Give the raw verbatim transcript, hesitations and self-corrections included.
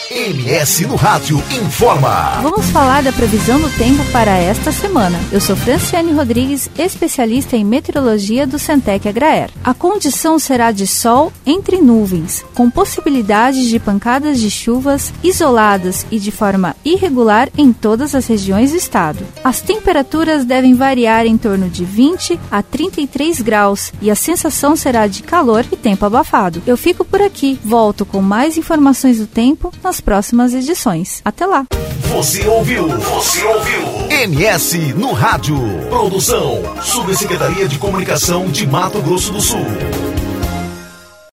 M S no Rádio informa. Vamos falar da previsão do tempo para esta semana. Eu sou Franciane Rodrigues, especialista em meteorologia do Centec Agraer. A condição será de sol entre nuvens, com possibilidades de pancadas de chuvas isoladas e de forma irregular em todas as regiões do estado. As temperaturas devem variar em torno de vinte a trinta e três graus e a sensação será de calor e tempo abafado. Eu fico por aqui, volto com mais informações do tempo nas próximas edições. Até lá! Você ouviu? Você ouviu? M S no Rádio. Produção: Subsecretaria de Comunicação de Mato Grosso do Sul.